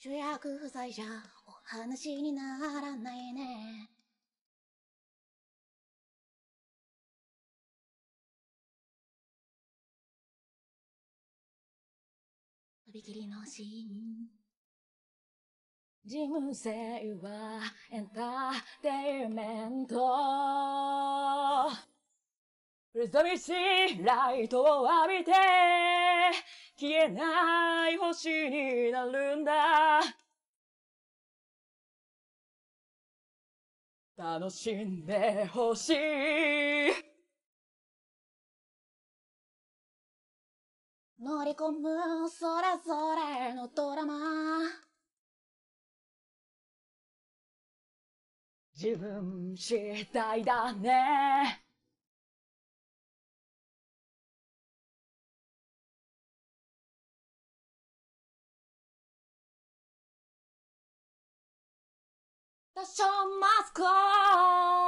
主役不在じゃお話にならないね。とびきりのシーン。人生はエンターテイメント。寂しいライトを浴びて消えない星になるんだ。楽しんでほしい。乗り込むそれぞれのドラマ。自分次第だね。The show must go